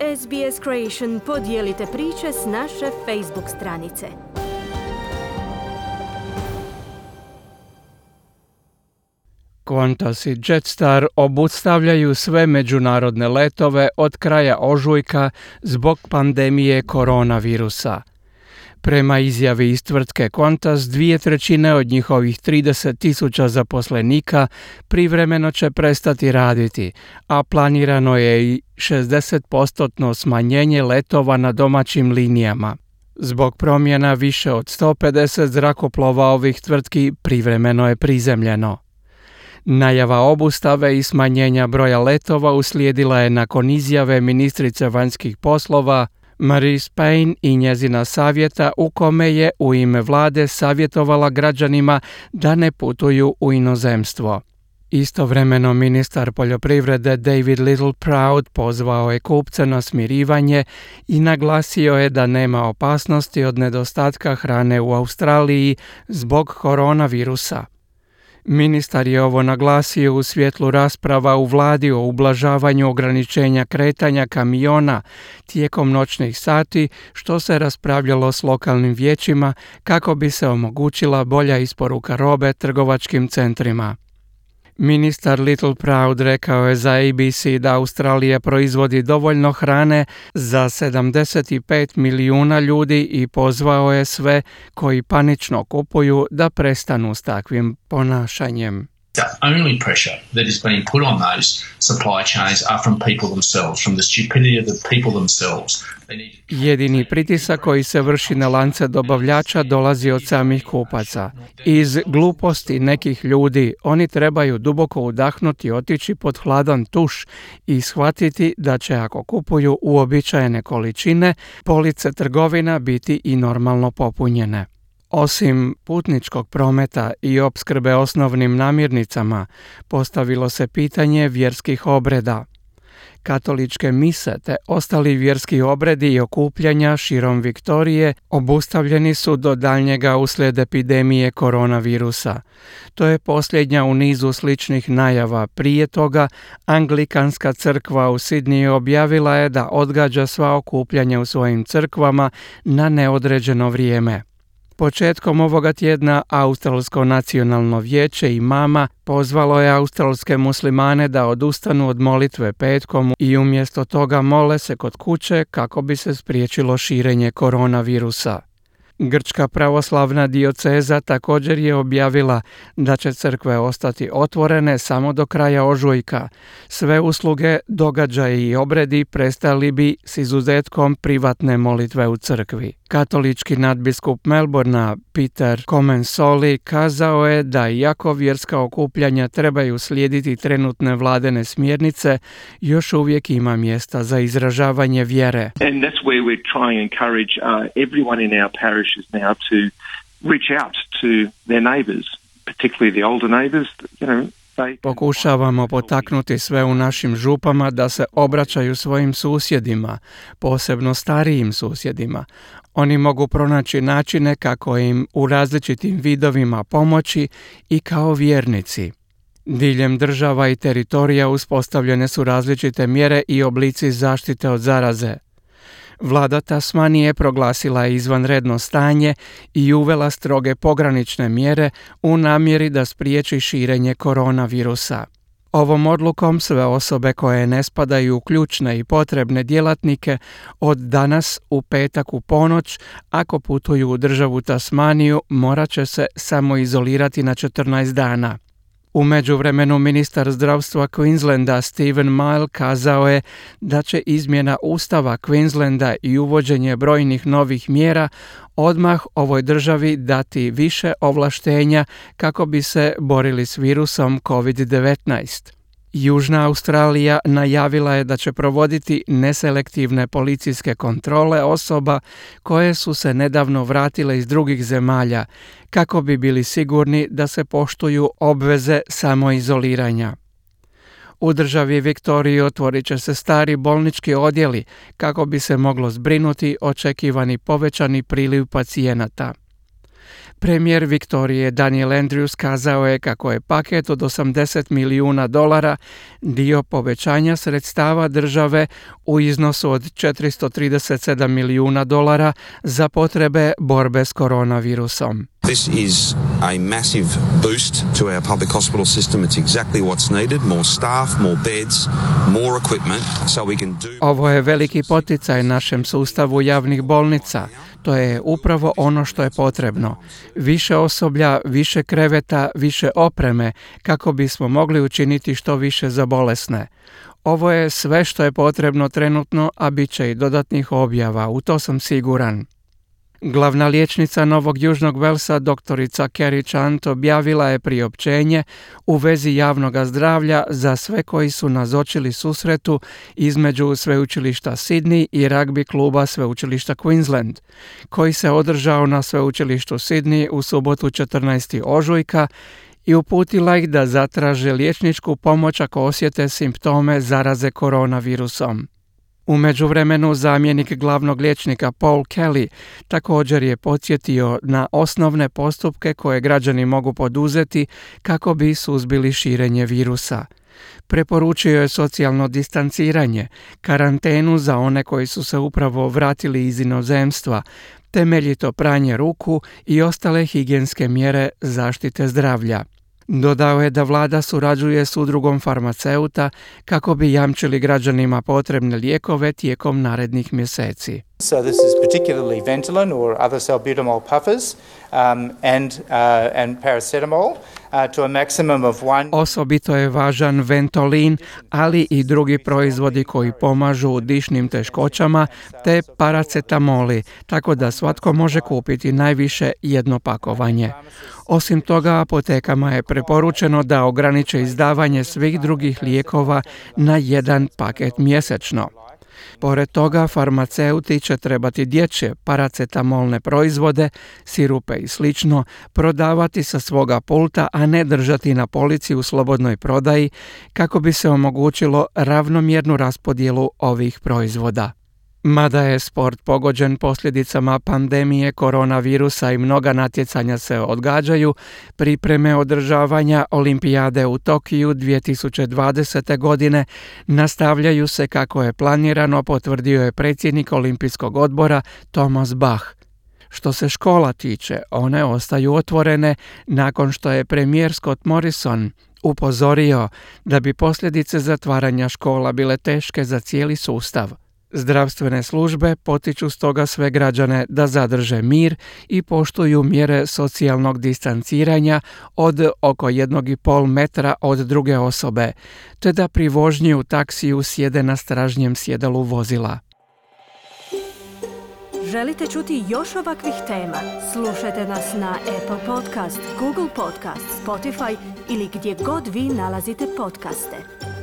SBS Creation podijelite priče s naše Facebook stranice. Qantas i Jetstar obustavljaju sve međunarodne letove od kraja ožujka zbog pandemije koronavirusa. Prema izjavi iz tvrtke Qantas, 2/3 od njihovih 30.000 zaposlenika privremeno će prestati raditi, a planirano je i 60% smanjenje letova na domaćim linijama. Zbog promjena više od 150 zrakoplova ovih tvrtki privremeno je prizemljeno. Najava obustave i smanjenja broja letova uslijedila je nakon izjave ministrice vanjskih poslova Marise Payne i njezina savjeta u kome je u ime vlade savjetovala građanima da ne putuju u inozemstvo. Istovremeno ministar poljoprivrede David Littleproud pozvao je kupce na smirivanje i naglasio je da nema opasnosti od nedostatka hrane u Australiji zbog koronavirusa. Ministar je ovo naglasio u svjetlu rasprava u vladi o ublažavanju ograničenja kretanja kamiona tijekom noćnih sati, što se raspravljalo s lokalnim vijećima kako bi se omogućila bolja isporuka robe trgovačkim centrima. Ministar Littleproud rekao je za ABC da Australija proizvodi dovoljno hrane za 75 milijuna ljudi i pozvao je sve koji panično kupuju da prestanu s takvim ponašanjem. The only pressure that is being put on those supply chains are from people themselves, from the stupidity of the people themselves. Jedini pritisak koji se vrši na lance dobavljača dolazi od samih kupaca. Iz gluposti nekih ljudi oni trebaju duboko udahnuti, otići pod hladan tuš i shvatiti da će ako kupuju uobičajene količine, police trgovina biti i normalno popunjene. Osim putničkog prometa i opskrbe osnovnim namirnicama, postavilo se pitanje vjerskih obreda. Katoličke mise te ostali vjerski obredi i okupljanja širom Viktorije obustavljeni su do daljnjega uslijed epidemije koronavirusa. To je posljednja u nizu sličnih najava. Prije toga, Anglikanska crkva u Sidniju objavila je da odgađa sva okupljanja u svojim crkvama na neodređeno vrijeme. Početkom ovoga tjedna Australsko nacionalno vijeće imama pozvalo je australske muslimane da odustanu od molitve petkom i umjesto toga mole se kod kuće kako bi se spriječilo širenje koronavirusa. Grčka pravoslavna dioceza također je objavila da će crkve ostati otvorene samo do kraja ožujka. Sve usluge, događaji i obredi prestali bi s izuzetkom privatne molitve u crkvi. Katolički nadbiskup Melbournea Peter Comensoli kazao je da iako vjerska okupljanja trebaju slijediti trenutne vladine smjernice, još uvijek ima mjesta za izražavanje vjere. And that's where we're trying to encourage everyone in our parishes now to reach out to their neighbours, particularly the older neighbours, Pokušavamo potaknuti sve u našim župama da se obraćaju svojim susjedima, posebno starijim susjedima. Oni mogu pronaći načine kako im u različitim vidovima pomoći i kao vjernici. Diljem država i teritorija uspostavljene su različite mjere i oblici zaštite od zaraze. Vlada Tasmanije proglasila je izvanredno stanje i uvela stroge pogranične mjere u namjeri da spriječi širenje koronavirusa. Ovom odlukom sve osobe koje ne spadaju u ključne i potrebne djelatnike od danas u petak u ponoć, ako putuju u državu Tasmaniju, morat će se samoizolirati na 14 dana. U međuvremenu ministar zdravstva Queenslanda Stephen Miles kazao je da će izmjena ustava Queenslanda i uvođenje brojnih novih mjera odmah ovoj državi dati više ovlaštenja kako bi se borili s virusom COVID-19. Južna Australija najavila je da će provoditi neselektivne policijske kontrole osoba koje su se nedavno vratile iz drugih zemalja, kako bi bili sigurni da se poštuju obveze samoizoliranja. U državi Viktoriji otvorit će se stari bolnički odjeli kako bi se moglo zbrinuti očekivani povećani priliv pacijenata. Premijer Viktorije Daniel Andrews kazao je kako je paket od $80 milijuna dio povećanja sredstava države u iznosu od $437 milijuna za potrebe borbe s koronavirusom. This is a massive boost to our public hospital system. It's exactly what's needed. More staff, more beds, more equipment so we can do... Ovo je veliki poticaj našem sustavu javnih bolnica. To je upravo ono što je potrebno. Više osoblja, više kreveta, više opreme kako bismo mogli učiniti što više za bolesne. Ovo je sve što je potrebno trenutno, a bit će i dodatnih objava, u to sam siguran. Glavna liječnica Novog Južnog Velsa, doktorica Kerry Chant, objavila je priopćenje u vezi javnog zdravlja za sve koji su nazočili susretu između sveučilišta Sydney i ragbi kluba sveučilišta Queensland, koji se održao na sveučilištu Sydney u subotu 14. ožujka i uputila ih da zatraže liječničku pomoć ako osjete simptome zaraze koronavirusom. U međuvremenu zamjenik glavnog liječnika Paul Kelly također je podsjetio na osnovne postupke koje građani mogu poduzeti kako bi suzbili širenje virusa. Preporučio je socijalno distanciranje, karantenu za one koji su se upravo vratili iz inozemstva, temeljito pranje ruku i ostale higijenske mjere zaštite zdravlja. Dodao je da vlada surađuje s udrugom farmaceuta kako bi jamčili građanima potrebne lijekove tijekom narednih mjeseci. So this is particularly Ventolin or other salbutamol puffers and paracetamol to a maximum of one. Osobito je važan Ventolin, ali i drugi proizvodi koji pomažu u dišnim teškoćama te paracetamoli, tako da svatko može kupiti najviše jedno pakovanje. Osim toga, apotekama je preporučeno da ograniče izdavanje svih drugih lijekova na jedan paket mjesečno. Pored toga, farmaceuti će trebati dječje paracetamolne proizvode, sirupe i slično prodavati sa svoga pulta, a ne držati na polici u slobodnoj prodaji kako bi se omogućilo ravnomjernu raspodjelu ovih proizvoda. Mada je sport pogođen posljedicama pandemije koronavirusa i mnoga natjecanja se odgađaju, pripreme održavanja olimpijade u Tokiju 2020. godine nastavljaju se kako je planirano, potvrdio je predsjednik Olimpijskog odbora Thomas Bach. Što se škola tiče, one ostaju otvorene nakon što je premijer Scott Morrison upozorio da bi posljedice zatvaranja škola bile teške za cijeli sustav. Zdravstvene službe potiču stoga sve građane da zadrže mir i poštuju mjere socijalnog distanciranja od oko 1,5 metra od druge osobe, te da pri vožnji u taksiju sjede na stražnjem sjedalu vozila. Želite čuti još ovakvih tema? Slušajte nas na Apple Podcast, Google Podcast, Spotify ili gdje god vi nalazite podcaste.